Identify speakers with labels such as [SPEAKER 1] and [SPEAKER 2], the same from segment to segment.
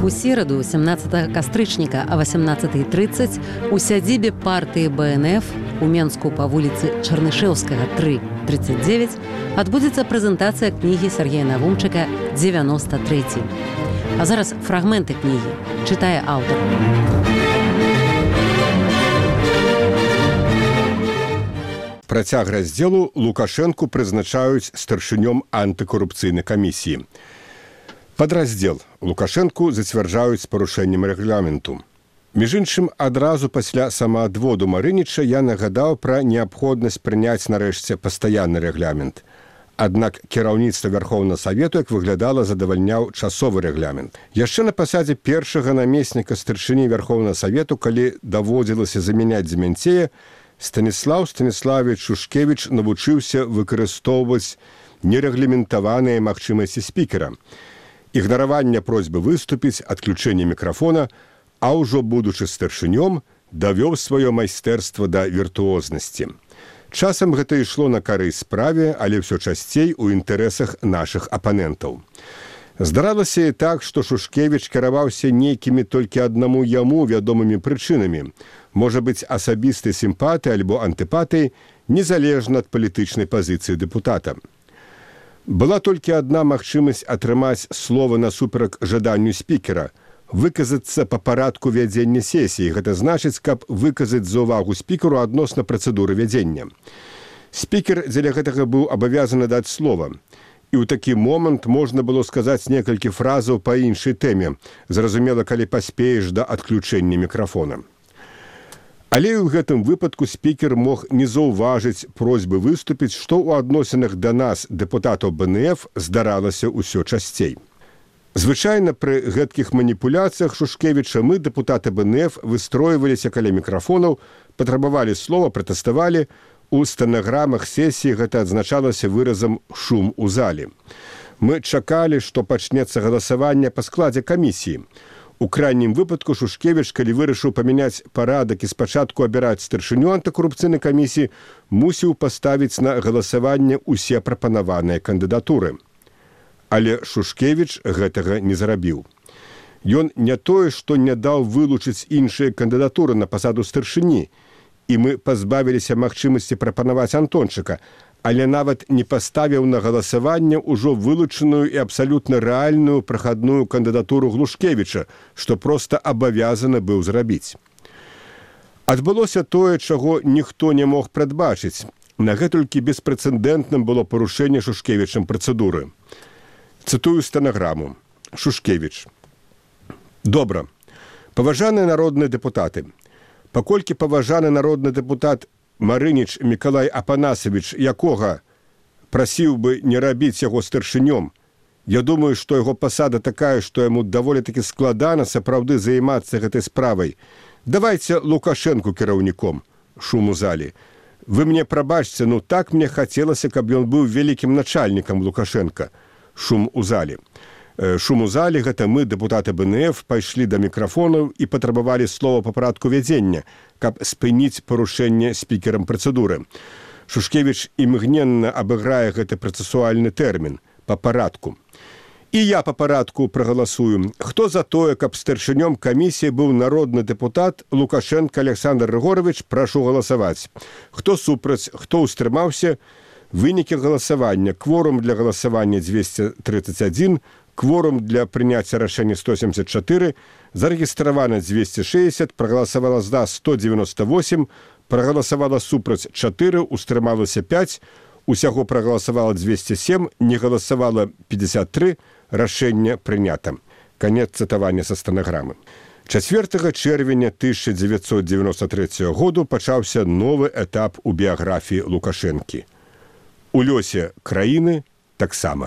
[SPEAKER 1] У сераду 17 кастрычніка о 18:30 у сядзібе партыі БНФ у Менску па вуліцы Чарнышэўскага 3, 39 адбудзецца прэзентацыя кнігі Сергея Навумчыка «93». А зараз фрагменты кнігі. Чытае аўтар.
[SPEAKER 2] Працяг раздзелу Лукашэнку прызначаюць старшынём антыкарупцыйнай камісіі. Падраздзел Лукашэнку зацвярджаюць з парушэннем рэгламенту. Між іншым, адразу пасля самаадводу Марыніча я нагадаў пра неабходнасць прыняць нарэшце пастаянны рэгламент. Аднак кіраўніцтва Вярхоўнага Савету, як выглядала, задавальняў часовы рэгламент. Яшчэ на пасадзе першага намесніка старшыні Вярхоўнага Савету, калі даводзілася замяняць Дземянцея, Станіслаў Станіславович Шушкевіч навучыўся выкарыстоўваць нерэгламентаваныя магчымасці спікера. Ігнараванне просьбы выступіць, адключэнне мікрафона, а ўжо будучы старшынём, давёў сваё майстэрства да віртуознасці. Часам гэта ішло на карысць справе, але ўсё часцей у інтарэсах нашых апанентаў. Здаралася і так, што Шушкевіч кіраваўся нейкімі толькі аднаму яму вядомымі прычынамі, можа быць асабістай сімпатыі альбо антыпатыі, незалежна ад палітычнай пазіцыі дэпутата. Была толькі адна магчымасць атрымаць слова насуперак жаданню спікера – выказацца па парадку вядзення сесіі. Гэта значыць, каб выказаць заўвагу спікеру адносна працэдуры вядзення. Спікер дзеля гэтага быў абавязаны даць слова. І ў такі момант можна было сказаць некалькі фразаў па іншай тэме, зразумела, калі паспееш да адключэння мікрафона. Але ў гэтым выпадку спікер мог не заўважыць просьбы выступіць, што ў адносінах да нас, дэпутатаў БНФ, здаралася ўсё часцей. Звычайна пры гэткіх маніпуляцыях Шушкевіча мы, дэпутаты БНФ, выстройваліся каля мікрафонаў, патрабавалі слова, пратэставалі. У стэнаграмах сесіі гэта адзначалася выразам «шум у зале». Мы чакалі, што пачнецца галасаванне па складзе камісіі. У крайнім выпадку Шушкевіч, калі вырашыў памяняць парадак і спачатку абіраць старшыню антыкарупцыйнай камісіі, мусіў паставіць на галасаванне ўсе прапанаваныя кандыдатуры. Але Шушкевіч гэтага не зрабіў. Ён не тое, што не даў вылучыць іншыя кандыдатуры на пасаду старшыні, і мы пазбавіліся магчымасці прапанаваць Антончыка, але нават не паставіў на галасаванне ўжо вылучаную і абсалютна рэальную прахадную кандыдатуру Глушкевіча, што проста абавязаны быў зрабіць. Адбылося тое, чаго ніхто не мог прадбачыць. Нагэтулькі беспрэцэдэнтным было парушэнне Шушкевічам працэдуры. Цытую стэнаграму. Шушкевіч. Добра. Паважаныя народныя дэпутаты. Паколькі паважаны народны дэпутат Марыніч Мікалай Апанасавіч, якога прасіў бы не рабіць яго старшынём, я думаю, што яго пасада такая, што яму даволі-такі складана сапраўды займацца гэтай справай. Давайце Лукашэнку кіраўніком. Шум у залі. Вы мне прабачце, ну так мне хацелася, каб ён быў вялікім начальнікам Лукашэнка. Шум у залі. Шум у залі – гэта мы, дэпутаты БНФ, пайшлі да мікрафонаў і патрабавалі слова па парадку вядзення, каб спыніць парушэнне спікерам працэдуры. Шушкевіч імгненна абыграе гэты працэсуальны тэрмін – па парадку. І я па парадку прагаласую. Хто за тое, каб старшынём камісіі быў народны дэпутат Лукашенко Александр Рыгорович, прашу галасаваць. Хто супраць, хто ўстрымаўся? Вынікі галасавання. Кворум для галасавання 231, кворум для прыняцця рашэння 174, зарэгістравана 260, прагаласавала за 198, прагаласавала супраць 4, устрымалася 5, усяго прагаласавала 207, не галасавала 53, рашэнне прынята. Канец цытавання са стэнаграмы. 4 чэрвеня 1993 году пачаўся новы этап у біяграфіі Лукашэнкі. У лёсе краіны таксама.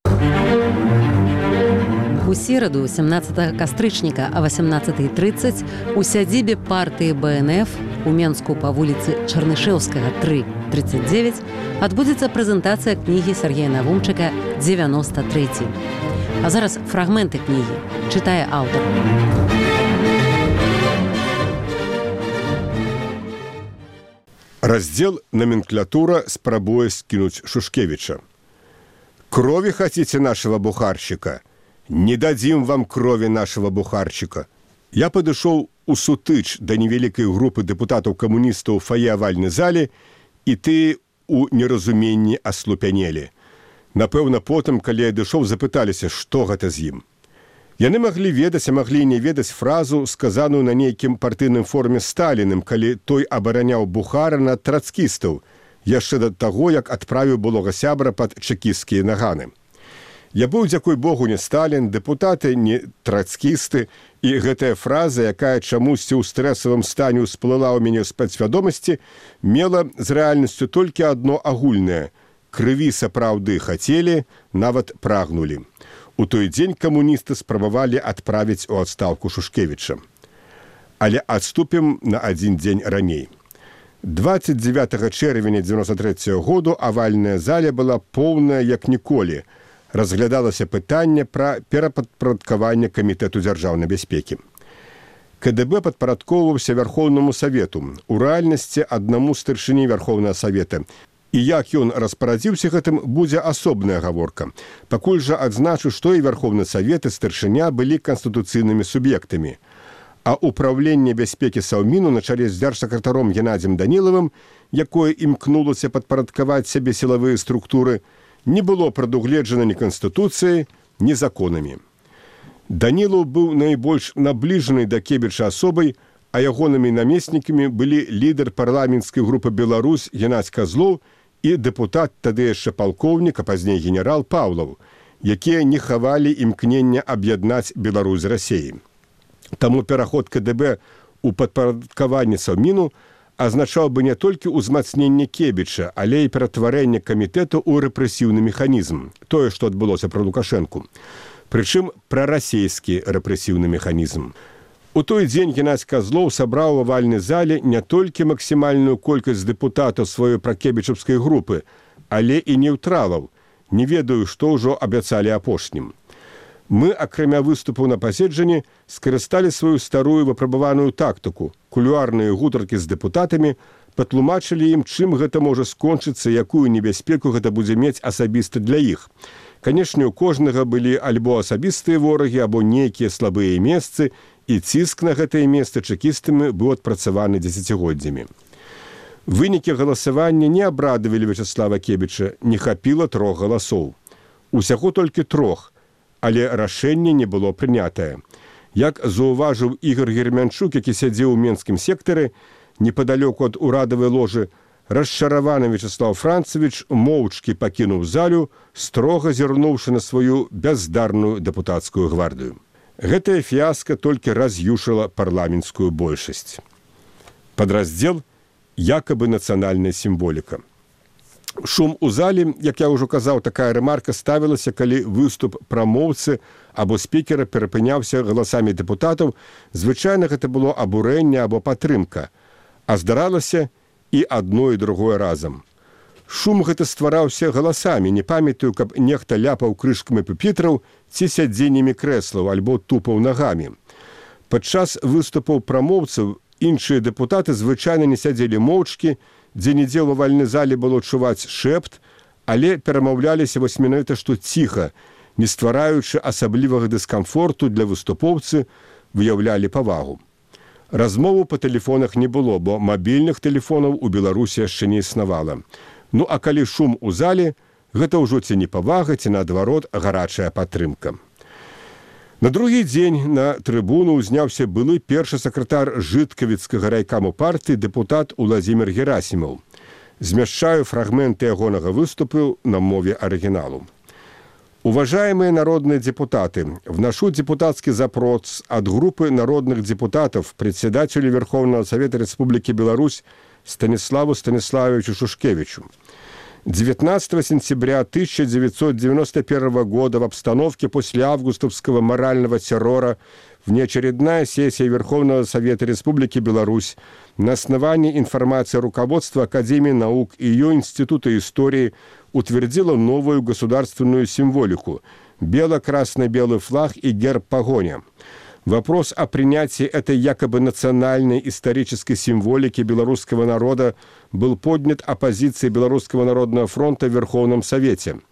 [SPEAKER 1] У сераду 17 кастрычніка о 18:30 у сядзібе партыі БНФ у Менску па вуліцы Чарнышэўскага 3, 39 адбудзецца прэзентацыя кнігі Сергея Навумчыка «93». А зараз фрагменты кнігі. Чытае аўтар.
[SPEAKER 2] Раздел «Номенклатура» спрабуе скинуть Шушкевича. «Крови хотите нашего бухарщика? «Не дадим вам крови нашего бухарчика». Я падышоў у сутыч да невялікай групы дэпутатаў-камуністаў фае авальнай зале, і ты у неразуменні аслупянелі. Напэўна, потым, калі я дышоў, запыталіся, што гэта з ім. Яны маглі ведаць, а маглі не ведаць фразу, сказаную на нейкім партыйным форуме Сталіным, калі той абараняў Бухара над трацкістаў, яшчэ да таго, як адправіў былога сябра пад чэкісцкія наганы. Я быў, дзякуй Богу, не Сталін, дэпутаты не трацкісты, і гэтая фраза, якая чамусьці ў стрэсавым стане ўсплыла ў мяне з падсвядомасці, мела з рэальнасцю толькі адно агульнае – крыві сапраўды хацелі, нават прагнулі. У той дзень камуністы спрабавалі адправіць у адстаўку Шушкевіча. Але адступім на адзін дзень раней. 29 чэрвеня 1993 году авальная зала была поўная як ніколі. Разглядалася пытанне пра перападпарадкаванне камітэту дзяржаўнай бяспекі. КДБ падпарадкоўваўся Вярхоўнаму Савету, у рэальнасці аднаму старшыні Вярхоўнага Савета. І як ён распарадзіўся гэтым, будзе асобная гаворка. Пакуль жа адзначу, што і Вярхоўны Савет і старшыня былі канстытуцыйнымі суб'ектамі. А ўпраўленне бяспекі Саўміну на чале з дзяржсакратаром Геннадзем Данілавым, якое імкнулася падпарадкаваць сябе сілавыя структуры, не было прадугледжана ні Канстытуцыяй, ні законамі. Данілаў быў найбольш набліжаны да Кебіча асобай, а ягонымі намеснікамі былі лідар парламенцкай групы «Беларусь» Геннадзь Казлоў і дэпутат, тады яшчэ палкоўнік, а пазней генерал Паўлаў, якія не хавалі імкнення аб'яднаць Беларусь з Расіяй. Таму пераход КДБ у падпарадкаванне Саўміну азначаў бы не толькі ўзмацненне Кебіча, але і ператварэнне камітэту ў рэпрэсіўны механізм, тое, што адбылося пра Лукашэнку. Прычым прарасійскі рэпрэсіўны механізм. У той дзень Геннадзь Казлоў сабраў у авальнай зале не толькі максімальную колькасць дэпутатаў сваёй пракебічаўскай групы, але і неўтралаў. Не ведаю, што ўжо абяцалі апошнім. Мы, акрамя выступаў на паседжанні, скарысталі сваю старую выпрабаваную тактыку. Кулуарныя гутаркі з дэпутатамі патлумачылі ім, чым гэта можа скончыцца, якую небяспеку гэта будзе мець асабіста для іх. Канешне, у кожнага былі альбо асабістыя ворагі, або нейкія слабыя месцы, і ціск на гэтыя месцы чэкістамі быў адпрацаваны дзесяцігоддзямі. Вынікі галасавання не абрадавалі Вячаслава Кебіча, не хапіла 3 галасоў. Усяго толькі 3, але рашэнне не было прынятае. Як заўважыў Ігор Гермянчук, які сядзеў у менскім сектары, непадалёку ад урадавай ложы, расчараваны Вячаслав Францевіч моўчкі пакінуў залю, строга зірнуўшы на сваю бяздарную дэпутацкую гвардыю. Гэтая фіяска толькі раз'юшыла парламенцкую большасць. Падраздзел «Якабы нацыянальная сімволіка». Шум у зале, як я ўжо казаў, такая рэмарка ставілася, калі выступ прамоўцы або спікера перапыняўся галасамі дэпутатаў. Звычайна гэта было абурэнне або падтрымка, а здаралася і адно і другое разам. Шум гэты ствараўся галасамі, не памятаю, каб нехта ляпаў крышкамі пюпітраў ці сядзеннямі крэслаў альбо тупаў нагамі. Падчас выступаў прамоўцаў іншыя дэпутаты звычайна не сядзелі моўчкі, дзе-нідзе ў авальнай зале было чуваць шэпт, але перамаўляліся вось менавіта што ціха, не ствараючы асаблівага дыскамфорту для выступоўцы, выяўлялі павагу. Размову па тэлефонах не было, бо мабільных тэлефонаў у Беларусі яшчэ не існавала. Ну а калі шум у зале, гэта ўжо ці не павага, ці наадварот гарачая падтрымка. На другі дзень на трыбуну ўзняўся былы першы сакратар жыткавіцкага райкаму партыі дэпутат Уладзімір Герасімаў. Змяшчаю фрагменты ягонага выступу на мове арыгіналу. Уважаемые народные депутаты, вношу депутатский запрос от группы народных депутатов председателю Верховного Совета Республики Беларусь Станиславу Станиславовичу Шушкевичу. 19 сентября 1991 года в обстановке после августовского морального террора внеочередная сессия Верховного Совета Республики Беларусь на основании информации руководства Академии наук и ее Института истории утвердила новую государственную символику – бело-красно-белый флаг и герб погоня. Вопрос о принятии этой якобы национальной исторической символики белорусского народа был поднят оппозицией Белорусского народного фронта в Верховном Совете.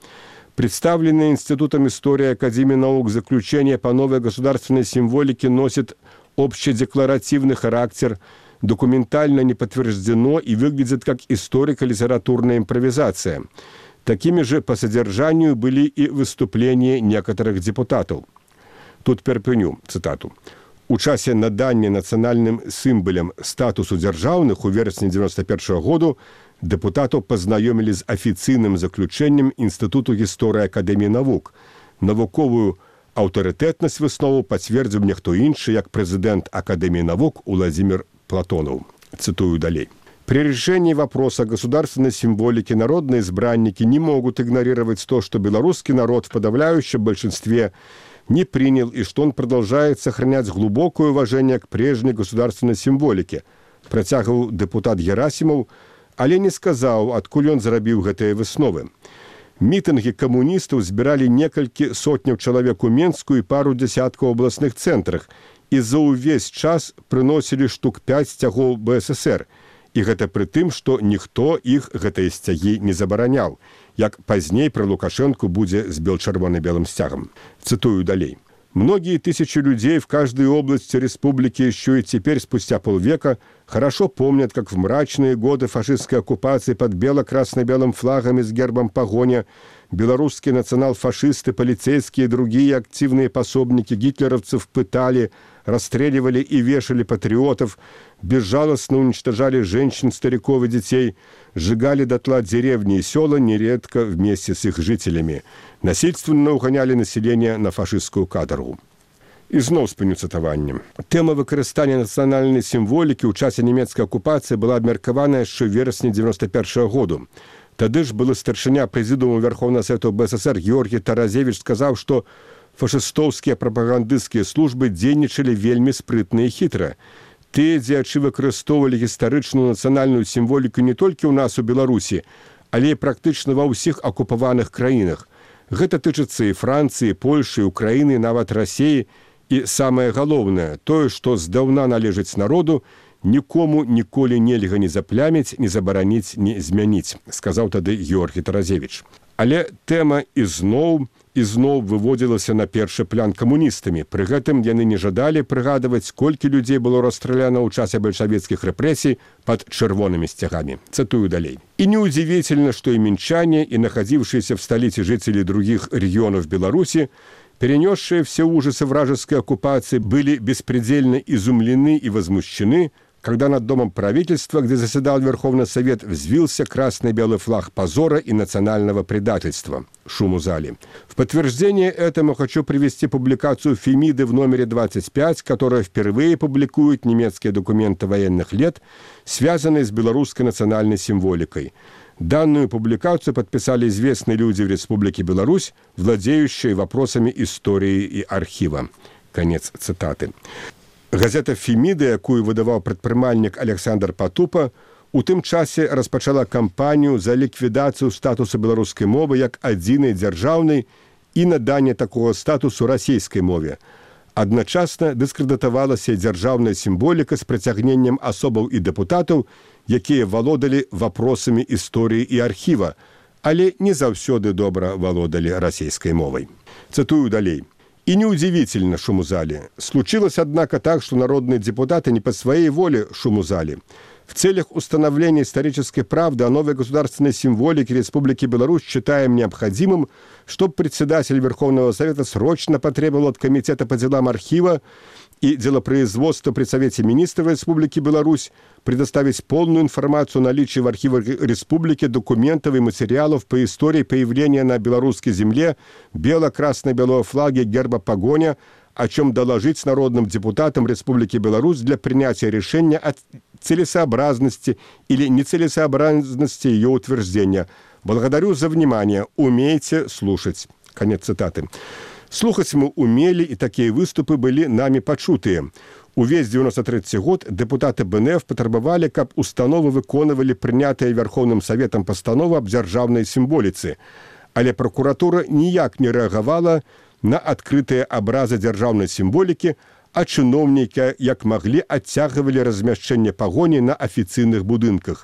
[SPEAKER 2] Представленное Институтом истории Академии наук заключение по новой государственной символике носит общедекларативный характер, документально не подтверждено и выглядит как историко-литературная импровизация. Такими же по содержанию были и выступления некоторых депутатов. Тут перапыню, цитату. У часе надання нацыянальным сімбалям статусу дзяржаўных у верасні 91 году депутатов познаёмілі з афіцыйным заключэннем Інстытуту гісторыі Акадэміі навук. Навуковую аўтарытэтнасць выснову пацвердзіў нехто іншы, як прэзідэнт Академии наук Владимир Платонов. Цитую далей. При решении вопроса государственной символики народные избранники не могут игнорировать то, что белорусский народ в подавляющем большинстве не принял и что он продолжает сохранять глубокое уважение к прежней государственной символике, процягваў депутат Герасимов, але не сказаў, адкуль ён зрабіў гэтыя высновы. Мітынгі камуністаў збіралі некалькі сотняў чалавек у Менску і пару дзясяткаў абласных цэнтрах і за ўвесь час прыносілі штук 5 сцягоў БССР. І гэта пры тым, што ніхто іх гэтыя сцягі не забараняў, як пазней пра Лукашенку будзе з бел-чырвона-белым сцягам. Цитую далей. Многие тысячи людей в каждой области республики еще и теперь, спустя полвека, хорошо помнят, как в мрачные годы фашистской оккупации под бело-красно-белым флагом и с гербом погоня белорусские национал-фашисты, полицейские и другие активные пособники гитлеровцев пытали, расстреливали и вешали патриотов, безжалостно уничтожали женщин, стариков и детей, сжигали дотла деревни и села, нередко вместе с их жителями. Насильственно угоняли население на фашистскую каторгу. І зноў спыню цытаваннем. Тэма выкарыстання нацыянальнай сімволікі ў часе нямецкай акупацыі была абмеркавана яшчэ ў верасні 91 году. Тады ж былы старшыня прэзідыуму Верховнага Савету БССР Георгій Таразевіч сказаў, што фашыстоўскія прапагандысцкія службы дзейнічалі вельмі спрытна і хітра. Тыя дзеячы выкарыстоўвалі гістарычную нацыянальную сімволіку не толькі ў нас у Беларусі, але і практычна ва ўсіх акупаваных краінах. Гэта тычыцца і Францыі, Польшы, Украіны, нават Расіі. І самае галоўнае, тое, што здаўна належыць народу, нікому ніколі нельга не запляміць, не забараніць, не змяніць, сказаў тады Георгій Таразевіч. Але тэма ізноў выводзілася на першы план камуністамі. Пры гэтым яны не жадалі прыгадваць, колькі людзей было расстраляна ў часе бальшавіцкіх рэпрэсій пад чырвонымі сцягамі. Цитую далей. И неудивительно, что и минчане, и находившиеся в столице жители других регионов Беларуси, перенесшие все ужасы вражеской оккупации, были беспредельно изумлены и возмущены, когда над домом правительства, где заседал Верховный Совет, взвился красно-белый флаг позора и национального предательства. Шум у зале. В подтверждение этому хочу привести публикацию Фемиды в номере 25, которая впервые публикует немецкие документы военных лет, связанные с белорусской национальной символикой. Данную публикацию подписали известные люди в Республике Беларусь, владеющие вопросами истории и архива. Конец цитаты. Газета «Феміда», якую выдаваў прадпрымальнік Александр Патупа, у тым часе распачала кампанію за ліквідацыю статусу беларускай мовы як адзінай дзяржаўнай і наданне такога статусу расійскай мове. Адначасна дыскрэдытавалася дзяржаўная сімволіка з прыцягненнем асобаў і дэпутатаў, якія валодалі вопросамі історыі і архіва, але не заўсёды добра валодалі расійскай мовай. Цитую далей. И неудивительно шум в зале. Случилось, однако, так, что народные депутаты не по своей воле шум в зале. В целях установления исторической правды о новой государственной символике Республики Беларусь считаем необходимым, чтобы председатель Верховного Совета срочно потребовал от Комитета по делам архива и делопроизводства при Совете Министров Республики Беларусь предоставить полную информацию о наличии в архивах республики документов и материалов по истории появления на белорусской земле бело-красно-белого флага герба погоня, о чем доложить народным депутатам Республики Беларусь для принятия решения о целесообразности или нецелесообразности ее утверждения. Благодарю за внимание. Умейте слушать. Конец цитаты. Слухаць мы умелі, і такія выступы былі намі пачутыя. Увесь 93 год дэпутаты БНФ патрабавалі, каб установы выконвалі прынятыя Верховным Советам пастановы аб дзяржаўнай сімволіцы. Але прокуратура ніяк не рэагавала на адкрытыя абразы дзяржаўнай сімволікі, а чыноўнікі, як маглі, адцягвалі размяшчэнне пагоні на афіцыйных будынках.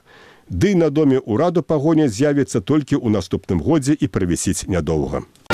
[SPEAKER 2] Ды на доме ўраду пагоня з'явіцца толькі ў наступным годзе і правісіць нядоўга.